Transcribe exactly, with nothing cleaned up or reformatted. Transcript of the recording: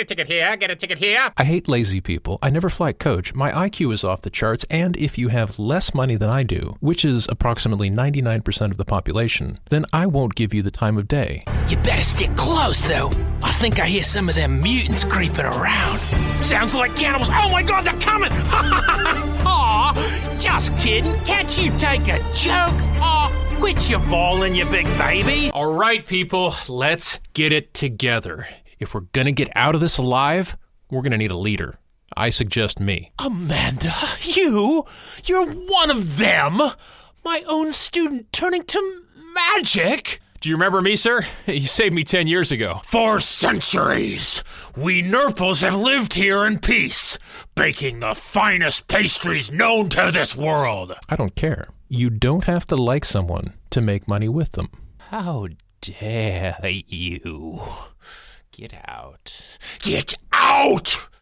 a ticket here, get a ticket here. I hate lazy people. I never fly coach. My I Q is off the charts, and if you have less money than I do, which is approximately ninety-nine percent of the population, then I won't give you the time of day. You better stick close, though. I think I hear some of them mutants creeping around. Sounds like cannibals. Oh my god, they're coming! Aw, just kidding. Can't you take a joke? Aw, quit your bawling, you big baby. All right, people, let's get it together. If we're gonna get out of this alive, we're gonna need a leader. I suggest me. Amanda, you? You're one of them? My own student turning to magic? Do you remember me, sir? You saved me ten years ago. For centuries, we Nurples have lived here in peace, baking the finest pastries known to this world. I don't care. You don't have to like someone to make money with them. How dare you? Get out. Get out!